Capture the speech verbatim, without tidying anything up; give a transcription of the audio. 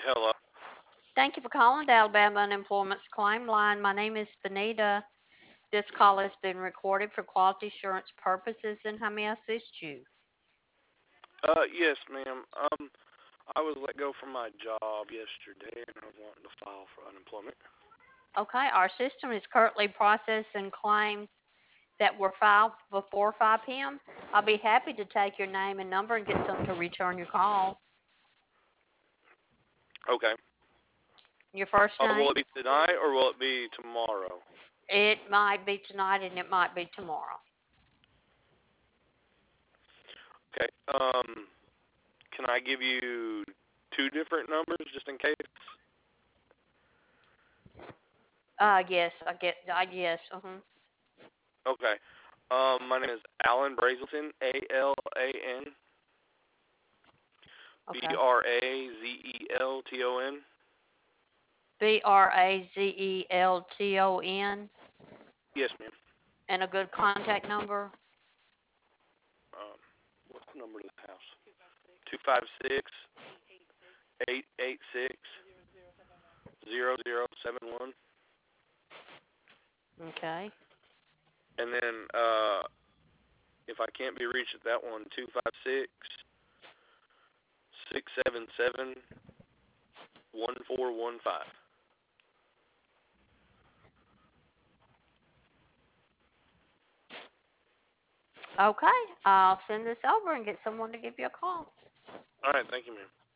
Hello. Thank you for calling the Alabama Unemployment Claim Line. My name is Benita. This call has been recorded for quality assurance purposes, and how may I assist you? Uh, yes, ma'am. Um, I was let go from my job yesterday, and I was wanting to file for unemployment. Okay, our system is currently processing claims that were filed before five p m. I'll be happy to take your name and number and get someone to return your call. Okay. Your first Uh, will name? it be tonight or will it be tomorrow? It might be tonight and it might be tomorrow. Okay. Um, can I give you two different numbers just in case? Uh, yes, I get, I yes, uh-huh. Okay. Um, my name is Alan Brazelton, A L A N B Okay. R A Z E L T O N. B R A Z E L T O N. Yes, ma'am. And a good contact number? Um, what's the number to the house? Two five six eight eight six zero zero seven one. Okay. And then uh, if I can't be reached at that one, two five six six seven seven one four one five. Okay. I'll send this over and get someone to give you a call. All right, thank you, ma'am.